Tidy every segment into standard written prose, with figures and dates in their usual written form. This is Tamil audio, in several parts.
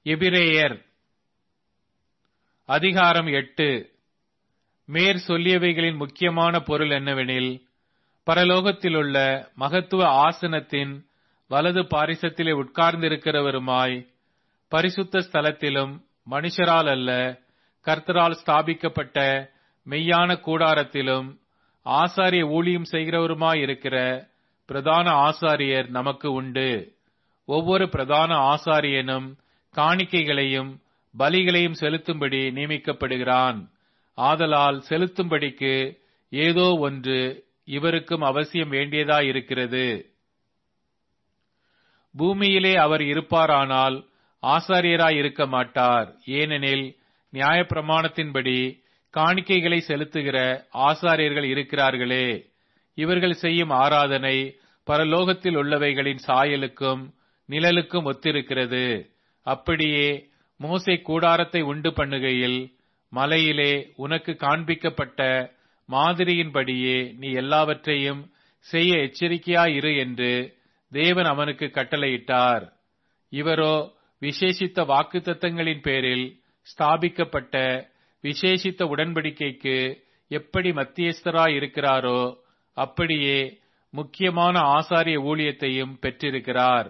எபிரேயர் அதிகாரம் 8. மேற் சொல்லியவைகளின் முக்கியமான பொருள் என்னவெனில், பரலோகத்திலுள்ள மகத்துவ ஆசனத்தின் வலது பாரிசத்திலே உட்கார்ந்திருக்கிறவருமாய், பரிசுத்த ஸ்தலத்திலும் மனுஷரால் அல்ல கர்த்தரால் ஸ்தாபிக்கப்பட்ட மெய்யான கூடாரத்திலும் ஆசாரிய ஊழியம் செய்கிறவருமாயிருக்கிற பிரதான ஆசாரியர் நமக்கு உண்டு. ஒவ்வொரு பிரதான ஆசாரியனும் காணிக்கைகளையும் பலிகளையும் செலுத்தும்படி நியமிக்கப்படுகிறான். ஆதலால் செலுத்தும்படிக்கு ஏதோ ஒன்று இவருக்கும் அவசியம் வேண்டியதாயிருக்கிறது. பூமியிலே அவர் இருப்பாரானால் ஆசாரியராய் இருக்க மாட்டார். ஏனெனில் நியாயப்பிரமாணத்தின்படி காணிக்கைகளை செலுத்துகிற ஆசாரியர்கள் இருக்கிறார்களே. இவர்கள் செய்யும் ஆராதனை பரலோகத்தில் உள்ளவைகளின் சாயலுக்கும் நிழலுக்கும் ஒத்திருக்கிறது. அப்படியே மோசே கூடாரத்தை உண்டு பண்ணுகையில் மலையிலே உனக்கு காண்பிக்கப்பட்ட மாதிரியின்படியே நீ எல்லாவற்றையும் செய்ய எச்சரிக்கையாயிரு என்று தேவன் அவனுக்கு கட்டளையிட்டார். இவரோ விசேஷித்த வாக்குத்தத்தங்களின் பேரில் ஸ்தாபிக்கப்பட்ட விசேஷித்த உடன்படிக்கைக்கு எப்படி மத்தியஸ்தராயிருக்கிறாரோ அப்படியே முக்கியமான ஆசாரிய ஊழியத்தையும் பெற்றிருக்கிறார்.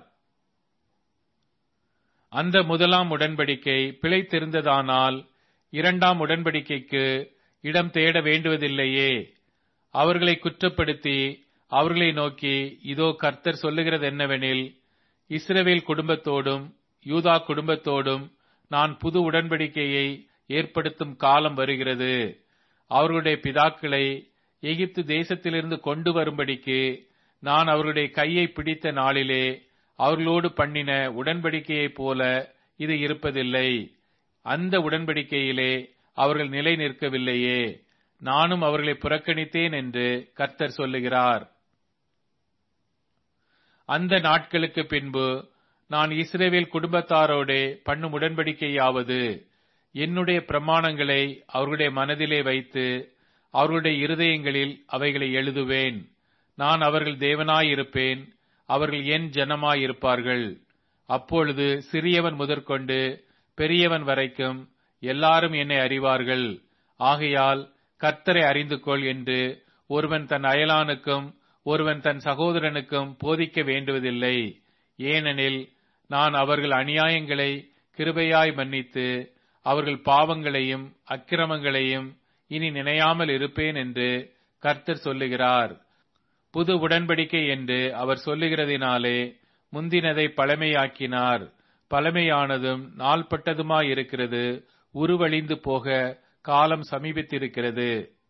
அந்த முதலாம் உடன்படிக்கை பிழைத்திருந்ததானால் இரண்டாம் உடன்படிக்கைக்கு இடம் தேட வேண்டுவதில்லையே. அவர்களை குற்றப்படுத்தி அவர்களை நோக்கி, இதோ கர்த்தர் சொல்லுகிறது என்னவெனில், இஸ்ரவேல் குடும்பத்தோடும் யூதா குடும்பத்தோடும் நான் புது உடன்படிக்கையை ஏற்படுத்தும் காலம் வருகிறது. அவர்களுடைய பிதாக்களை எகிப்து தேசத்திலிருந்து கொண்டு வரும்படிக்கு நான் அவர்களுடைய கையை பிடித்த நாளிலே அவர்களோடு பண்ணின உடன்படிக்கையைப் போல இது இருப்பதில்லை. அந்த உடன்படிக்கையிலே அவர்கள் நிலை நிற்கவில்லையே. நானும் அவர்களை புறக்கணித்தேன் என்று கர்த்தர் சொல்லுகிறார். அந்த நாட்களுக்கு பின்பு நான் இஸ்ரவேல் குடும்பத்தாரோடே பண்ணும் உடன்படிக்கையாவது, என்னுடைய பிரமாணங்களை அவர்களுடைய மனதிலே வைத்து அவர்களுடைய இருதயங்களில் அவைகளை எழுதுவேன். நான் அவர்கள் தேவனாயிருப்பேன், அவர்கள் என் ஜனமாயிருப்பார்கள். அப்பொழுது சிறியவன் முதற்கொண்டு பெரியவன் வரைக்கும் எல்லாரும் என்னை அறிவார்கள். ஆகையால் கர்த்தரை அறிந்து கொள் என்று ஒருவன் தன் அயலானுக்கும் ஒருவன் தன் சகோதரனுக்கும் போதிக்க வேண்டுவதில்லை. ஏனெனில் நான் அவர்கள் அநியாயங்களை கிருபையாய் மன்னித்து அவர்கள் பாவங்களையும் அக்கிரமங்களையும் இனி நினையாமல் இருப்பேன் என்று கர்த்தர் சொல்லுகிறார். புது உடன்படிக்கை என்று அவர் சொல்லுகிறதினாலே முந்தினதை பழமையாக்கினார். பழமையானதும் நாள்பட்டதுமாயிருக்கிறது உருவழிந்து போக காலம் சமீபித்திருக்கிறது.